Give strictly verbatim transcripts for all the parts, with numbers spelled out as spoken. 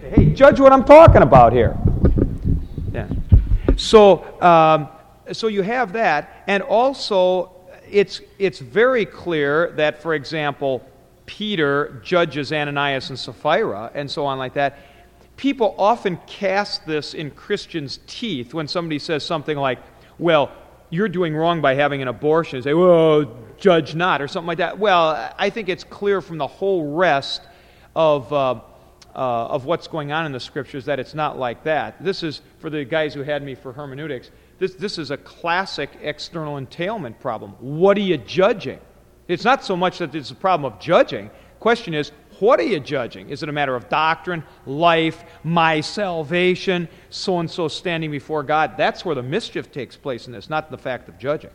say, hey, judge what I'm talking about here. Yeah. So, um, so you have that, and also it's it's very clear that, for example, Peter judges Ananias and Sapphira, and so on like that. People often cast this in Christians' teeth when somebody says something like, well, you're doing wrong by having an abortion. They say, well, judge not, or something like that. Well, I think it's clear from the whole rest of uh, uh, of what's going on in the Scriptures that it's not like that. This is, for the guys who had me for hermeneutics, this, this is a classic external entailment problem. What are you judging? It's not so much that it's a problem of judging. The question is, what are you judging? Is it a matter of doctrine, life, my salvation, so-and-so standing before God? That's where the mischief takes place in this, not the fact of judging.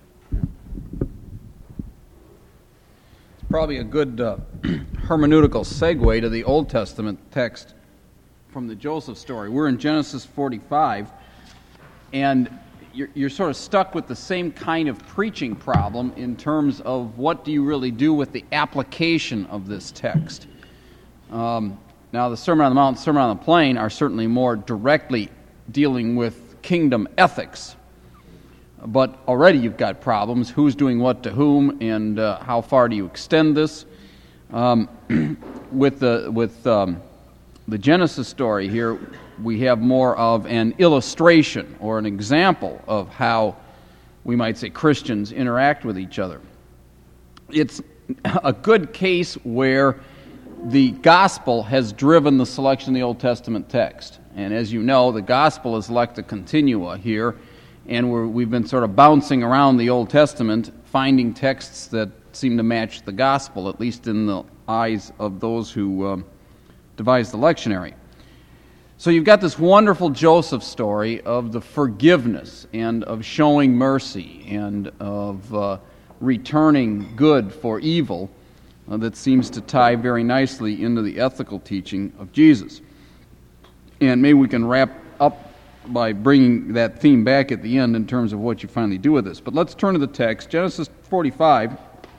It's probably a good uh, hermeneutical segue to the Old Testament text from the Joseph story. We're in Genesis forty-five, and you're, you're sort of stuck with the same kind of preaching problem in terms of what do you really do with the application of this text. Um, now, the Sermon on the Mount and Sermon on the Plain are certainly more directly dealing with kingdom ethics. But already you've got problems. Who's doing what to whom, and uh, how far do you extend this? Um, with the with um, the Genesis story here, we have more of an illustration or an example of how, we might say, Christians interact with each other. It's a good case where the gospel has driven the selection of the Old Testament text. And as you know, the gospel is lecta continua here, and we're, we've been sort of bouncing around the Old Testament, finding texts that seem to match the gospel, at least in the eyes of those who um, devised the lectionary. So you've got this wonderful Joseph story of the forgiveness and of showing mercy and of uh, returning good for evil uh, that seems to tie very nicely into the ethical teaching of Jesus. And maybe we can wrap up by bringing that theme back at the end in terms of what you finally do with this. But let's turn to the text, Genesis forty-five.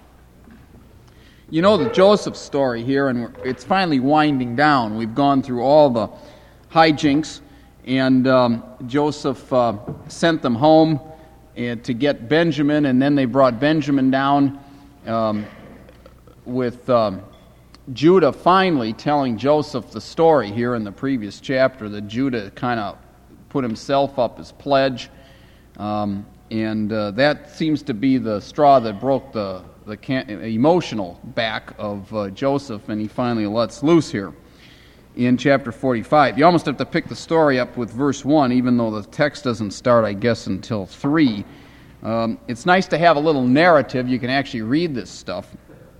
You know the Joseph story here, and we're, it's finally winding down. We've gone through all the hijinks, and um, Joseph uh, sent them home uh, to get Benjamin, and then they brought Benjamin down um, with um, Judah finally telling Joseph the story here in the previous chapter, that Judah kind of put himself up as pledge, um, and uh, that seems to be the straw that broke the, the can- emotional back of uh, Joseph, and he finally lets loose here in chapter forty-five. You almost have to pick the story up with verse one, even though the text doesn't start, I guess, until three. Um, it's nice to have a little narrative. You can actually read this stuff,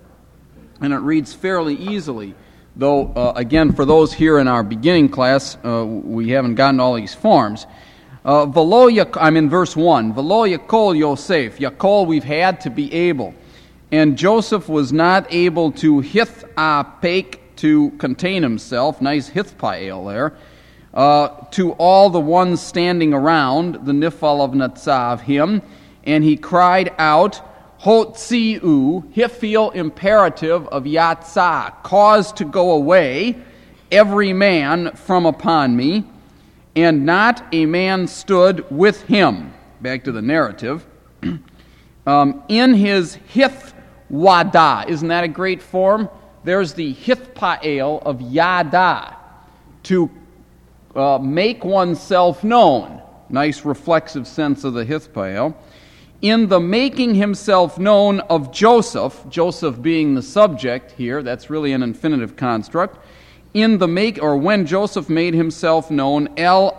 and it reads fairly easily. Though, uh, again, for those here in our beginning class, uh, we haven't gotten all these forms. Uh, Velo Yak- I'm in verse one. Velo Yakol Yosef. Yakol, we've had to be able. And Joseph was not able to hith apake, to contain himself, nice hithpael there, uh, to all the ones standing around, the nifal of Natzav, him, and he cried out, Hotzi'u, hifil imperative of Yatzah, cause to go away, every man from upon me, and not a man stood with him. Back to the narrative. um, in his hith wada, isn't that a great form? There's the hithpael of yada, to uh, make oneself known. Nice reflexive sense of the hithpael. In the making himself known of Joseph, Joseph being the subject here, that's really an infinitive construct. In the make, or when Joseph made himself known, el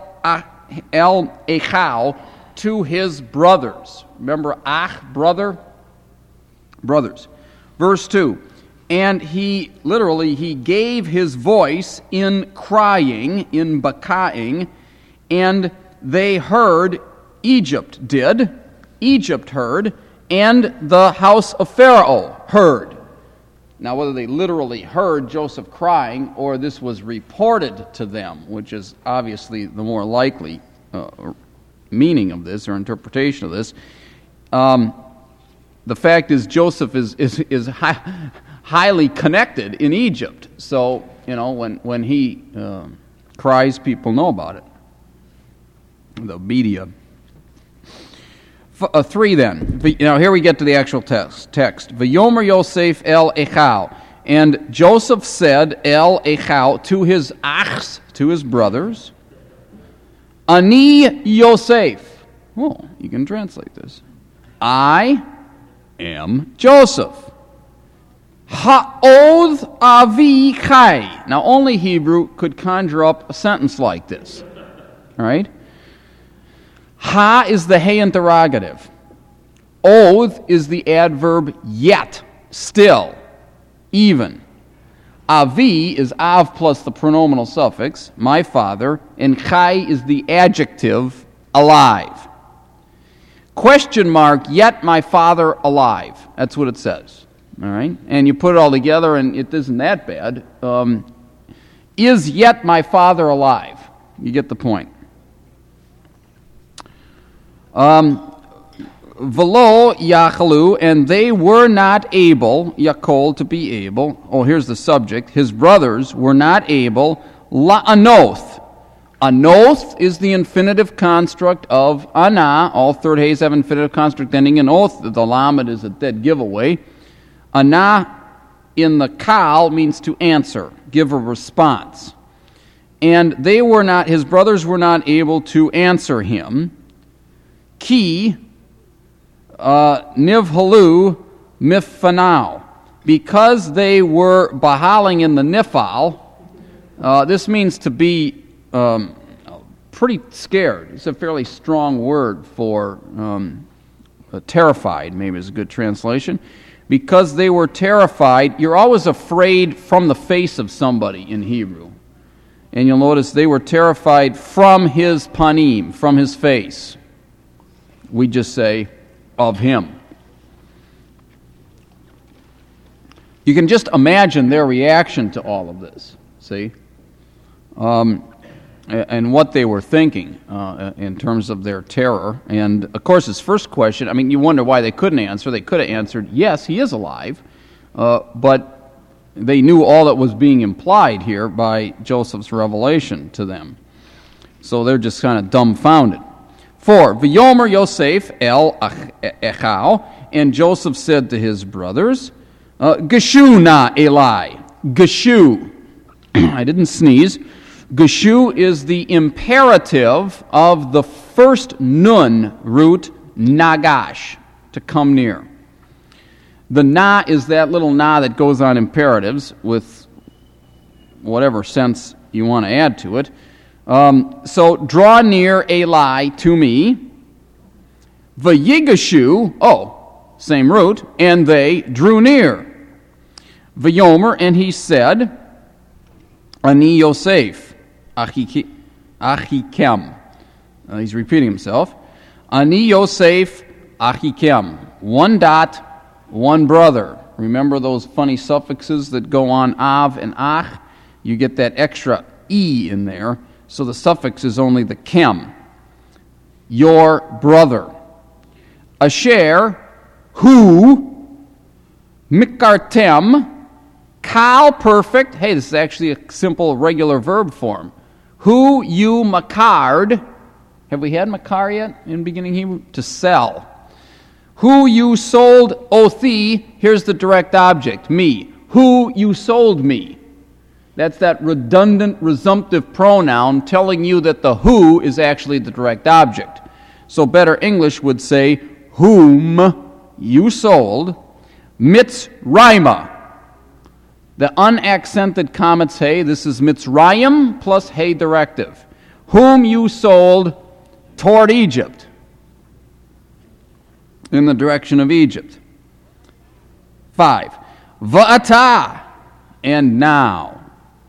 el echau, to his brothers. Remember, ach, brother, brothers. Verse two. And he, literally, he gave his voice in crying, in bakaing, and they heard, Egypt did, Egypt heard, and the house of Pharaoh heard. Now, whether they literally heard Joseph crying, or this was reported to them, which is obviously the more likely uh, meaning of this, or interpretation of this, um, the fact is Joseph is is is high, highly connected in Egypt. So, you know, when when he uh, cries, people know about it. The media. F- uh, three then. V- now here we get to the actual text. Text. V'yomer Yosef el Echau. And Joseph said el Echau to his achs, to his brothers, Ani Yosef. Well, you can translate this. I am Joseph. Ha'od avi chai. Now only Hebrew could conjure up a sentence like this. All right? Ha is the hey interrogative. Oath is the adverb yet, still, even. Avi is av plus the pronominal suffix, my father, and chai is the adjective, alive. Question mark, yet my father alive. That's what it says. All right? And you put it all together, and it isn't that bad. Um, is yet my father alive? You get the point. Um, Velo yachalu, and they were not able, yakol, to be able. Oh, here's the subject. His brothers were not able, la'anoth. Anoth is the infinitive construct of ana. All third hays have infinitive construct ending in oath. The lamed is a dead giveaway. Ana in the kal means to answer, give a response. And they were not, his brothers were not able to answer him. Ki uh, nivhalu miffanau. Because they were bahaling in the nifal, uh, this means to be um, pretty scared. It's a fairly strong word for um, uh, terrified, maybe is a good translation. Because they were terrified, you're always afraid from the face of somebody in Hebrew. And you'll notice they were terrified from his panim, from his face. We just say, of him. You can just imagine their reaction to all of this, see? Um, and what they were thinking uh, in terms of their terror. And, of course, his first question, I mean, you wonder why they couldn't answer. They could have answered, yes, he is alive. Uh, but they knew all that was being implied here by Joseph's revelation to them. So they're just kind of dumbfounded. Four, V'yomer Yosef el Echau, and Joseph said to his brothers, uh, Geshu na Eli. Geshu. I didn't sneeze. Geshu is the imperative of the first nun root, nagash, to come near. The na is that little na that goes on imperatives with whatever sense you want to add to it. Um, so, draw near Eli to me. V'yigashu, oh, same root, and they drew near. V'yomer, and he said, Ani Yosef, Achikem. Uh, he's repeating himself. Ani Yosef, Achikem. One dot, one brother. Remember those funny suffixes that go on av and ach? You get that extra e in there. So the suffix is only the kem. Your brother. Asher, who, mikartem, kal perfect. Hey, this is actually a simple regular verb form. Who you makard. Have we had makar yet in beginning Hebrew? To sell. Who you sold othi. Here's the direct object, me. Who you sold me. That's that redundant resumptive pronoun telling you that the who is actually the direct object. So better English would say, whom you sold, Mitzrayma. The unaccented comets hey, this is Mitzrayim plus hey directive. Whom you sold toward Egypt, in the direction of Egypt. Five, Va'ata, and now.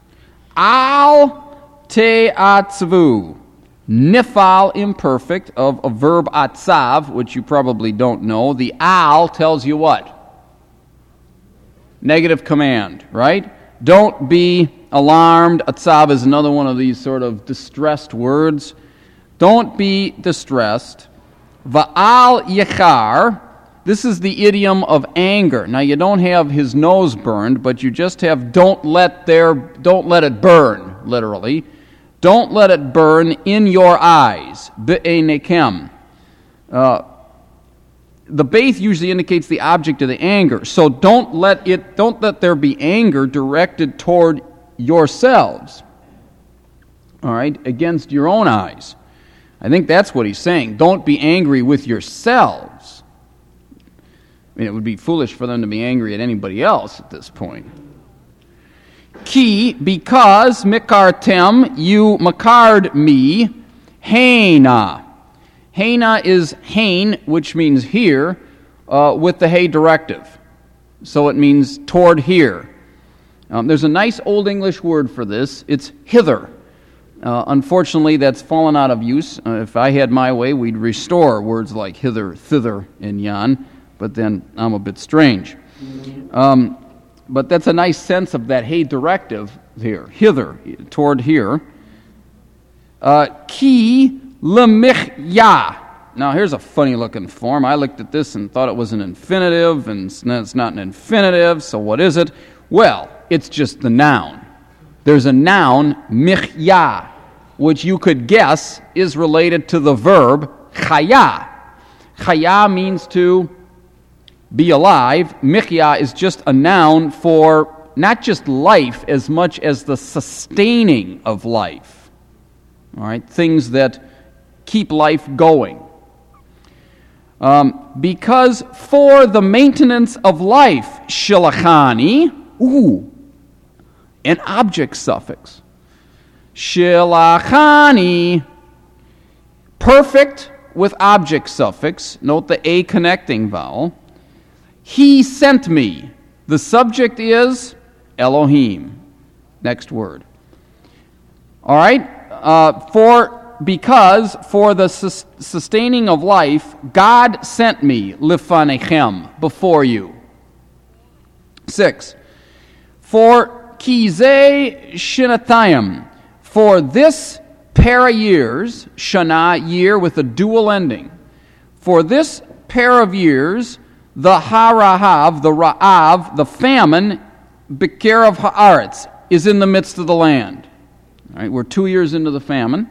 Al te'atzvu, nifal imperfect of a verb atzav, which you probably don't know. The al tells you what? Negative command, right? Don't be alarmed. Atzav is another one of these sort of distressed words. Don't be distressed. Va'al yechar, this is the idiom of anger. Now you don't have his nose burned, but you just have don't let their don't let it burn, literally. Don't let it burn in your eyes. Be'enekem. Uh, the Beith usually indicates the object of the anger. So don't let it, don't let there be anger directed toward yourselves. All right, against your own eyes. I think that's what he's saying. Don't be angry with yourselves. I mean, it would be foolish for them to be angry at anybody else at this point. Ki, because mikartem, you makard me, heina. Heina is hain, which means here, uh, with the hey directive. So it means toward here. Um, there's a nice Old English word for this. It's hither. Uh, unfortunately, that's fallen out of use. Uh, if I had my way, we'd restore words like hither, thither, and yon, but then I'm a bit strange. Um, but that's a nice sense of that hey directive here, hither, toward here. Uh, ki lemichya. Now, here's a funny-looking form. I looked at this and thought it was an infinitive, and it's not an infinitive, so what is it? Well, it's just the noun. There's a noun, michya, which you could guess is related to the verb chaya. Chaya means to be alive. Michya is just a noun for not just life as much as the sustaining of life. All right, things that keep life going. Um, because for the maintenance of life, shilachani, ooh, an object suffix. Shilachani, perfect with object suffix. Note the a connecting vowel. He sent me. The subject is Elohim. Next word. All right. Uh, for because for the sus- sustaining of life, God sent me lifanechem, before you. Six. For Kizeh shinatayim, for this pair of years, shana, year with a dual ending, for this pair of years, the harahav, the ra'av, the famine, bikerav haaretz, is in the midst of the land. All right, we're two years into the famine.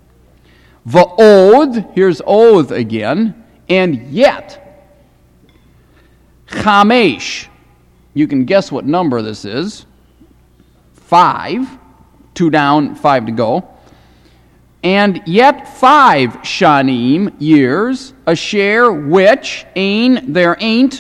Va'od, here's oath again, and yet, chamesh, you can guess what number this is. Five, two down, five to go. And yet five shanim, years, a share which, ain, there ain't,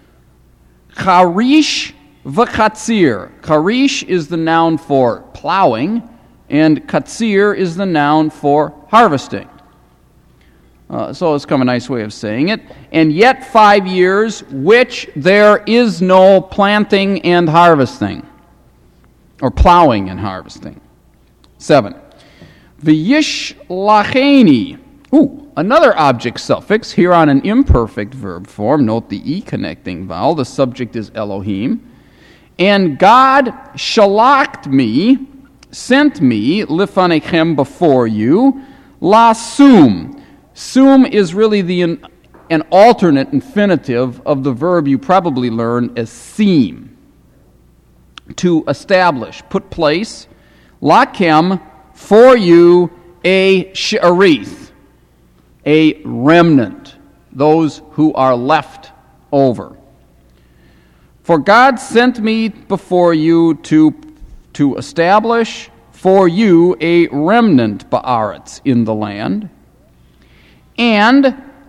charish v'chatzir. Charish is the noun for plowing, and katzir is the noun for harvesting. Uh, so it's kind of a nice way of saying it. And yet five years, which there is no planting and harvesting. Or plowing and harvesting. Seven. V'yish lacheni. Ooh, another object suffix here on an imperfect verb form. Note the e connecting vowel. The subject is Elohim. And God shalakt me, sent me, lifanechem, before you, la sum. Sum is really the an alternate infinitive of the verb you probably learned as seem. To establish, put place, lakem, for you, a she'arith, a remnant, those who are left over. For God sent me before you to, to establish for you a remnant ba'aretz, in the land, and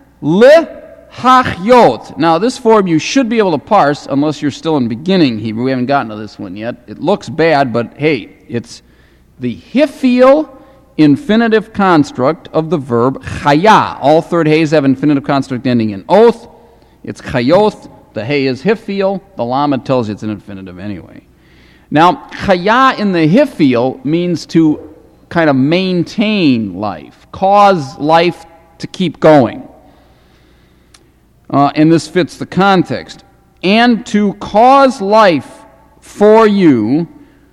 lehachyot. Now, this form you should be able to parse unless you're still in beginning Hebrew. We haven't gotten to this one yet. It looks bad, but hey, it's the hiphil infinitive construct of the verb chaya. All third hays have infinitive construct ending in oath. It's chayoth. The hay is hiphil. The lamed tells you it's an infinitive anyway. Now, chaya in the hiphil means to kind of maintain life, cause life to keep going. Uh, and this fits the context. And to cause life for you,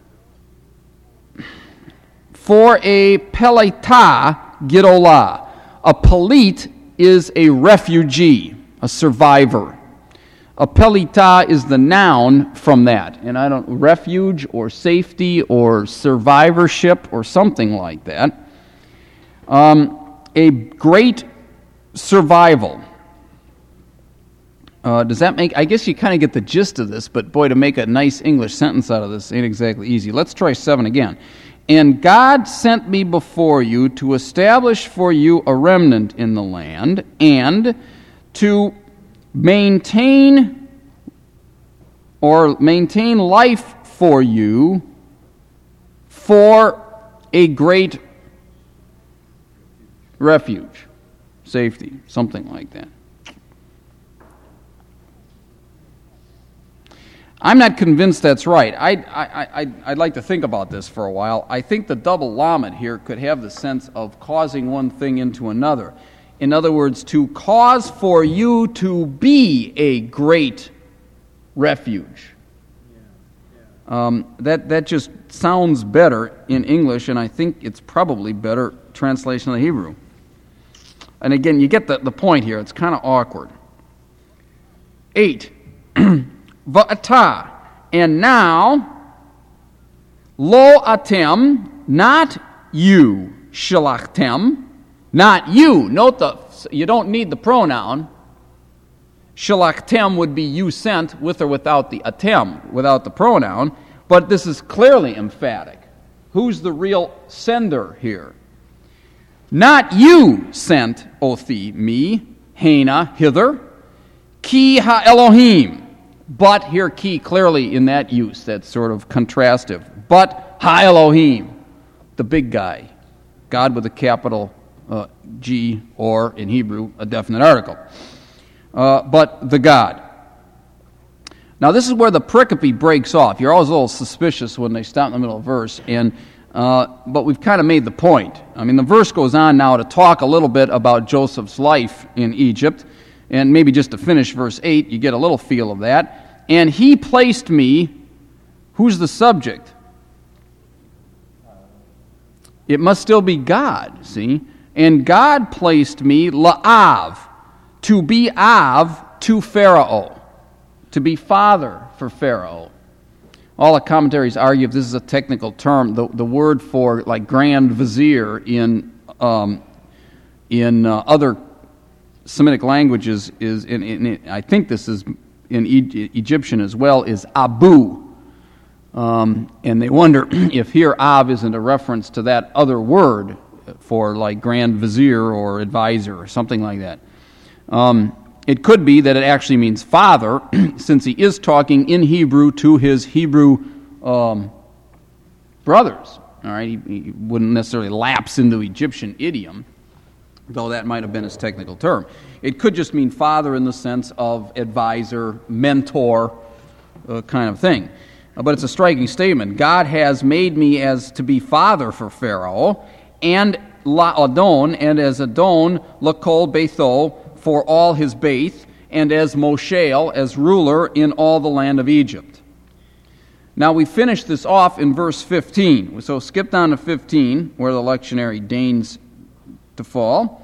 for a peleta gidolah. A pelit is a refugee, a survivor. Apelita is the noun from that. And I don't, refuge or safety or survivorship or something like that. Um, a great survival. Uh, does that make, I guess you kind of get the gist of this, but boy, to make a nice English sentence out of this ain't exactly easy. Let's try seven again. And God sent me before you to establish for you a remnant in the land, and to maintain or maintain life for you for a great refuge, safety, something like that. I'm not convinced that's right. I'd, I, I, I'd like to think about this for a while. I think the double lamed here could have the sense of causing one thing into another. In other words, to cause for you to be a great refuge. Um, that, that just sounds better in English, and I think it's probably better translation of the Hebrew. And again, you get the, the point here. It's kind of awkward. Eight. Va'ata, and now, lo atem, not you, shalachtem, not you. Note the, you don't need the pronoun. Shalachtem would be you sent, with or without the atem, without the pronoun, but this is clearly emphatic. Who's the real sender here? Not you sent, Othi, me, Hena, hither, ki ha Elohim. But, here key clearly in that use, that's sort of contrastive. But Ha Elohim, the big guy, God with a capital uh, G, or in Hebrew, a definite article. Uh, but the God. Now this is where the pericope breaks off. You're always a little suspicious when they stop in the middle of a verse, and uh, but we've kind of made the point. I mean, the verse goes on now to talk a little bit about Joseph's life in Egypt. And maybe just to finish verse eight, you get a little feel of that. And he placed me, who's the subject? It must still be God, see? And God placed me, la'av, to be av to Pharaoh, to be father for Pharaoh. All the commentaries argue if this is a technical term, the, the word for like grand vizier in, um, in uh, other Semitic languages is, in, in, in, I think this is in e- Egyptian as well, is Abu. Um, and they wonder if here Av isn't a reference to that other word for like Grand Vizier or advisor or something like that. Um, it could be that it actually means father, since he is talking in Hebrew to his Hebrew um, brothers. All right, he, he wouldn't necessarily lapse into Egyptian idiom, though that might have been his technical term. It could just mean father in the sense of advisor, mentor, uh, kind of thing. Uh, but it's a striking statement. God has made me as to be father for Pharaoh, and la Adon, and as Adon, lakol betho, for all his Beth, and as Moshe, as ruler in all the land of Egypt. Now we finish this off in verse fifteen. So skip down to fifteen, where the lectionary deigns to fall.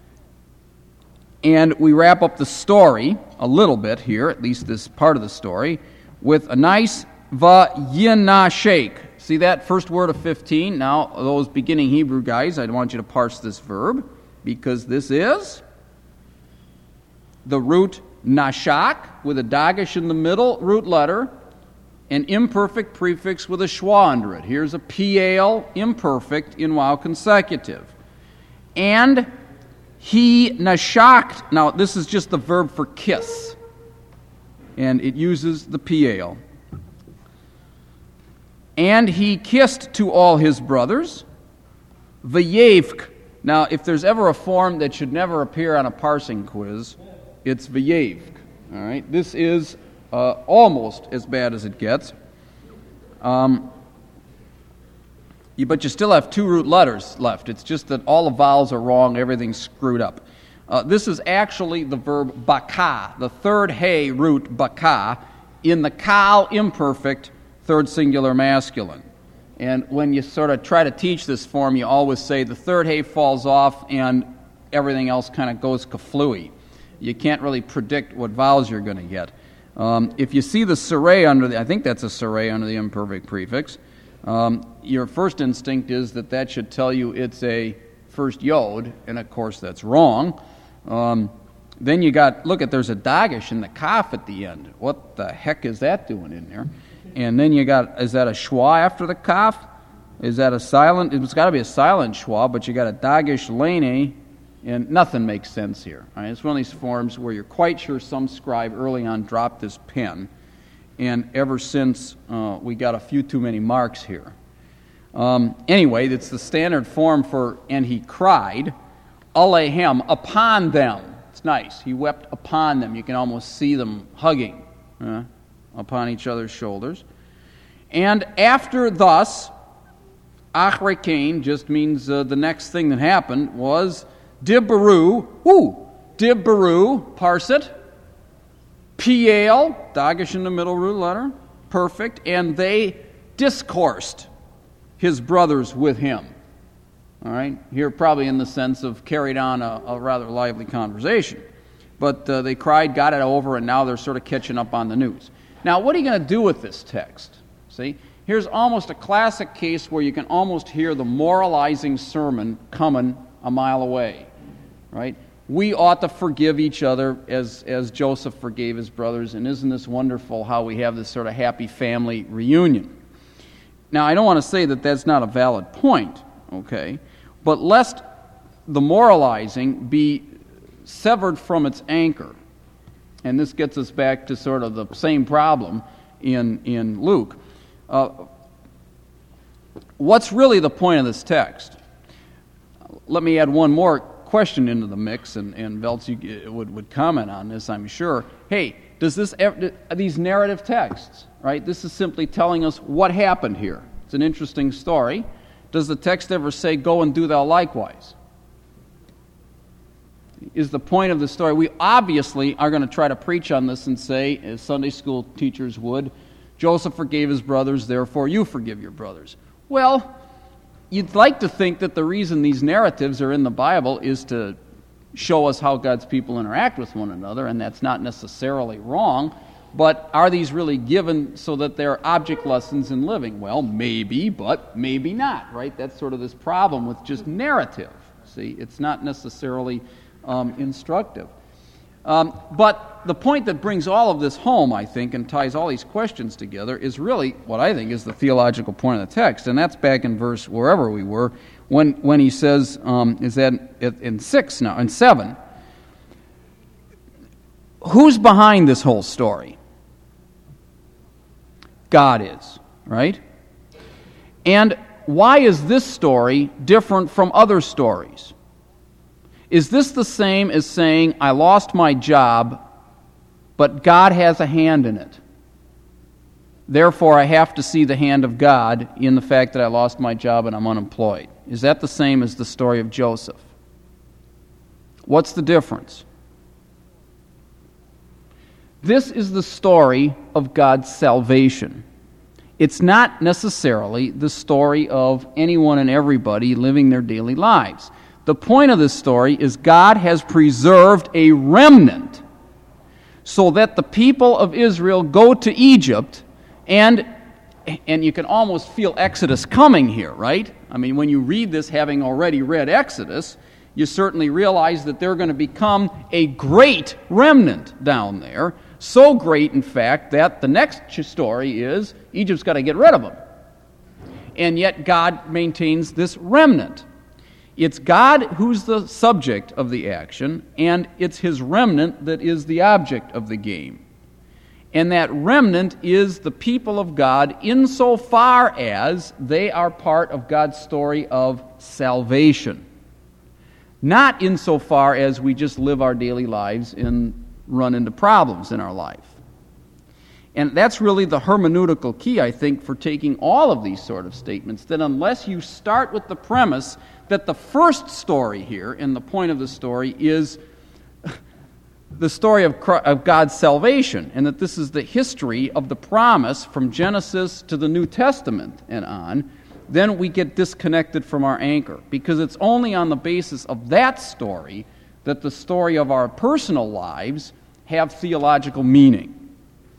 And we wrap up the story a little bit here, at least this part of the story, with a nice va'yinashek. See that first word of fifteen? Now, those beginning Hebrew guys, I want you to parse this verb, because this is the root nashak, with a dagesh in the middle root letter, an imperfect prefix with a schwa under it. Here's a piel imperfect in wow consecutive. And he nashakt. Now, this is just the verb for kiss, and it uses the piel. And he kissed to all his brothers. V'yevk. Now, if there's ever a form that should never appear on a parsing quiz, it's v'yevk. All right, this is uh, almost as bad as it gets. Um, you, but you still have two root letters left. It's just that all the vowels are wrong, everything's screwed up. Uh, this is actually the verb baka, the third hey root baka, in the kal imperfect third singular masculine. And when you sort of try to teach this form, you always say the third hey falls off and everything else kind of goes kaflooey. You can't really predict what vowels you're going to get. Um, if you see the sere under the, I think that's a sere under the imperfect prefix, um, your first instinct is that that should tell you it's a first yod, and of course that's wrong. Um, then you got, look at, there's a dagish in the kaf at the end. What the heck is that doing in there? And then you got, is that a schwa after the kaf? Is that a silent? It's got to be a silent schwa, but you got a dagish lene, and nothing makes sense here. All right? It's one of these forms where you're quite sure some scribe early on dropped this pen, and ever since uh, we got a few too many marks here. Um, anyway, it's the standard form for, and he cried, alehem, upon them. It's nice. He wept upon them. You can almost see them hugging uh, upon each other's shoulders. And after thus, Achre Cain just means uh, the next thing that happened was Dibbaru, whoo, Dibbaru, parse it, Piel, dagish in the middle root letter, perfect, and they discoursed, his brothers with him. All right, here probably in the sense of carried on a, a rather lively conversation. But uh, they cried, got it over, and now they're sort of catching up on the news. Now, what are you going to do with this text? See? Here's almost a classic case where you can almost hear the moralizing sermon coming a mile away, right? We ought to forgive each other as, as Joseph forgave his brothers, and isn't this wonderful how we have this sort of happy family reunion? Now, I don't want to say that that's not a valid point, okay? But lest the moralizing be severed from its anchor, and this gets us back to sort of the same problem in, in Luke. Uh, what's really the point of this text? Let me add one more question into the mix, and, and Veltz you would, would comment on this, I'm sure. Hey, does this these narrative texts, right? This is simply telling us what happened here. It's an interesting story. Does the text ever say, go and do thou likewise? Is the point of the story? We obviously are going to try to preach on this and say, as Sunday school teachers would, Joseph forgave his brothers, therefore you forgive your brothers. Well, you'd like to think that the reason these narratives are in the Bible is to show us how God's people interact with one another, and that's not necessarily wrong, but are these really given so that they're object lessons in living? Well, maybe, but maybe not, right? That's sort of this problem with just narrative. See, it's not necessarily um, instructive. Um, but the point that brings all of this home, I think, and ties all these questions together is really what I think is the theological point of the text, and that's back in verse wherever we were, when when he says, um, is that in six now, in seven, who's behind this whole story? God is, right? And why is this story different from other stories? Is this the same as saying, I lost my job, but God has a hand in it? Therefore, I have to see the hand of God in the fact that I lost my job and I'm unemployed. Is that the same as the story of Joseph? What's the difference? This is the story of God's salvation. It's not necessarily the story of anyone and everybody living their daily lives. The point of this story is God has preserved a remnant so that the people of Israel go to Egypt, and and you can almost feel Exodus coming here, right? I mean, when you read this, having already read Exodus, you certainly realize that they're going to become a great remnant down there. So great, in fact, that the next story is Egypt's got to get rid of them. And yet God maintains this remnant. It's God who's the subject of the action, and it's his remnant that is the object of the game. And that remnant is the people of God insofar as they are part of God's story of salvation. Not insofar as we just live our daily lives and run into problems in our life. And that's really the hermeneutical key, I think, for taking all of these sort of statements, that unless you start with the premise that the first story here, and the point of the story, is the story of, Christ, of God's salvation, and that this is the history of the promise from Genesis to the New Testament and on, then we get disconnected from our anchor, because it's only on the basis of that story that the story of our personal lives have theological meaning.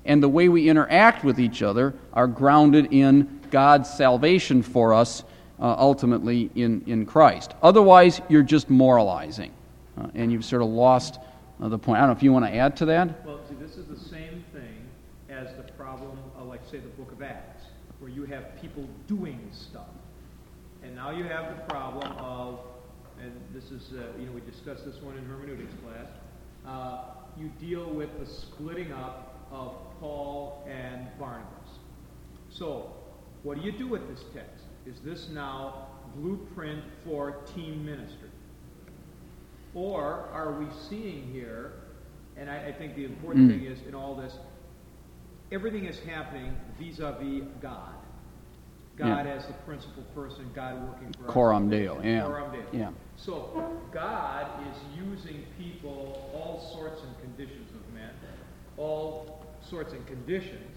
and the way we interact with each other are grounded in God's salvation for us, uh, ultimately in, in Christ. Otherwise, you're just moralizing, uh, and you've sort of lost uh, the point. I don't know if you want to add to that? Well, see, this is the same thing as the problem of, like, say, the book of Acts, where you have people doing stuff. And now you have the problem of, and this is, uh, you know, we discussed this one in hermeneutics class, uh, you deal with the splitting up of Paul and Barnabas. So, what do you do with this text? Is this now blueprint for team ministry? Or are we seeing here, and I, I think the important Mm. thing is in all this, everything is happening vis-a-vis God. God Yeah. as the principal person, God working for us. Coram Deo, yeah. Coram Deo. Yeah. So God is using people, all sorts and conditions of men, all sorts and conditions,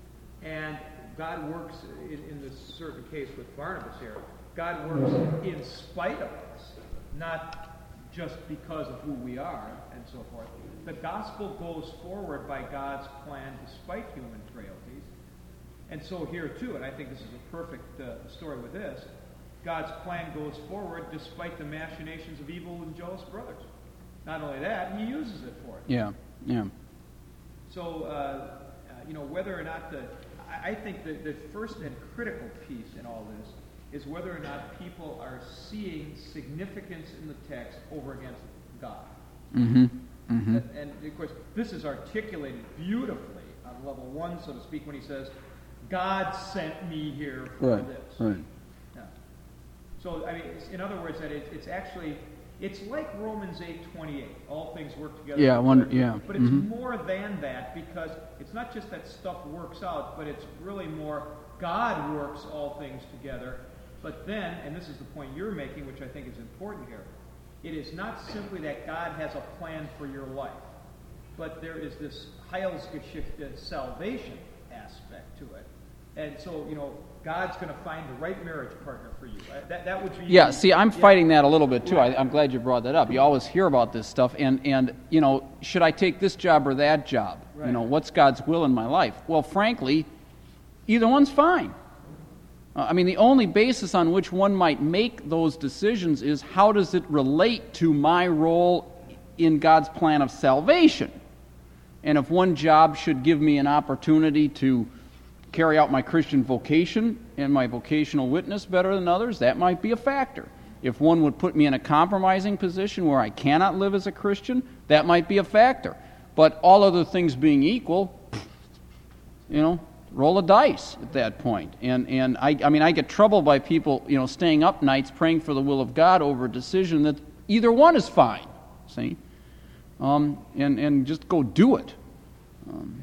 and God works in, in this certain case with Barnabas here. God works in spite of us, not just because of who we are and so forth. The gospel goes forward by God's plan despite human frailties. And so here too, and I think this is a perfect uh, story with this, God's plan goes forward despite the machinations of evil and jealous brothers. Not only that, he uses it for it. Yeah, yeah. So, uh, uh, you know, whether or not the, I, I think the, the first and critical piece in all this is whether or not people are seeing significance in the text over against God. Mm-hmm. Mm-hmm. And, and of course, this is articulated beautifully on level one, so to speak, when he says, God sent me here for Right, this. right. Yeah. So, I mean, it's, in other words, that it, it's actually, it's like Romans eight twenty-eight. All things work together. Yeah, I for wonder, good. yeah. But it's Mhm. more than that, because it's not just that stuff works out, but it's really more God works all things together. But then, and this is the point you're making, which I think is important here, it is not simply that God has a plan for your life, but there is this Heilsgeschichte, salvation aspect to it. And so, you know, God's going to find the right marriage partner for you. Uh, That, that would be... Yeah, see, I'm yeah. fighting that a little bit too. Right. I, I'm glad you brought that up. You always hear about this stuff, and, and you know, should I take this job or that job? Right. You know, what's God's will in my life? Well, frankly, either one's fine. Uh, I mean, the only basis on which one might make those decisions is how does it relate to my role in God's plan of salvation? And if one job should give me an opportunity to carry out my Christian vocation and my vocational witness better than others, that might be a factor. If one would put me in a compromising position where I cannot live as a Christian, that might be a factor. But all other things being equal, you know, roll a dice at that point. And and I I mean I get troubled by people, you know, staying up nights praying for the will of God over a decision that either one is fine. See? Um, and, and just go do it. Um,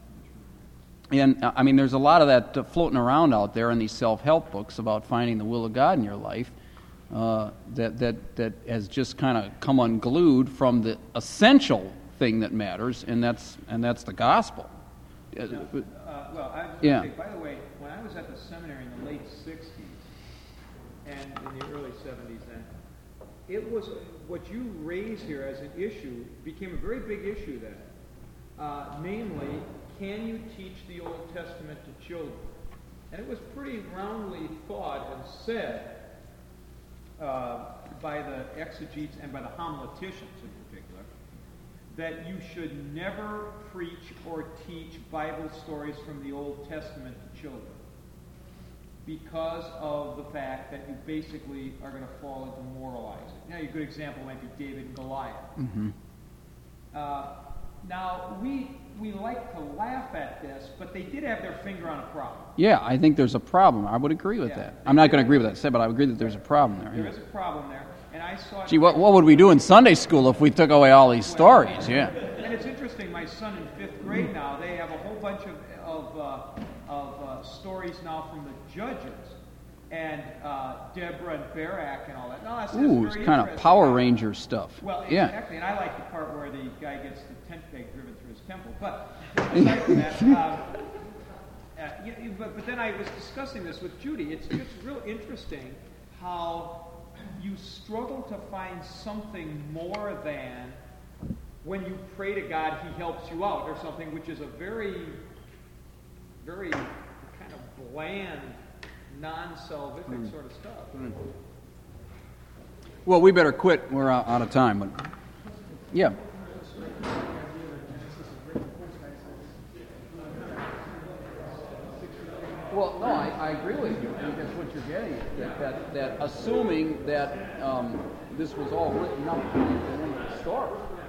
And, uh, I mean, there's a lot of that uh, floating around out there in these self-help books about finding the will of God in your life uh, that, that, that has just kind of come unglued from the essential thing that matters, and that's and that's the gospel. Uh, Now, but- uh, well, I was Yeah. going to say, by the way, when I was at the seminary in the late sixties and in the early seventies then, it was, what you raise here as an issue became a very big issue then. Uh, namely, can you teach the Old Testament to children? And it was pretty roundly thought and said uh, by the exegetes and by the homileticians in particular, that you should never preach or teach Bible stories from the Old Testament to children because of the fact that you basically are going to fall into moralizing. Now, a good example might be David and Goliath. Mhm. Uh, now, we we like to laugh at this, but they did have their finger on a problem. Yeah, I think there's a problem. I would agree with Yeah. that. I'm not going to agree with that, said, but I would agree that there's a problem there. There Yeah. is a problem there, and I saw... Gee, what, what would we do in Sunday school if we took away all these stories? Yeah. And it's interesting, my son in fifth grade now, they have a whole bunch of, of, uh, of uh, stories now from the judges, and uh, Deborah and Barak and all that. No, that's, that's Ooh, very it's kind of interesting. Power Ranger stuff. Well, Yeah. exactly, and I like the part where the guy gets the tent peg driven through his temple. But aside from that, um, uh, you, you- but, but then I was discussing this with Judy. It's it's real interesting how you struggle to find something more than when you pray to God, He helps you out, or something, which is a very, very kind of bland, non-salvific mm. sort of stuff. Mm. Well, we better quit. We're out, out of time. But yeah. Well, no, I, I agree with you. I think that's what you're getting at. That, that, that assuming that um, this was all written up in the story.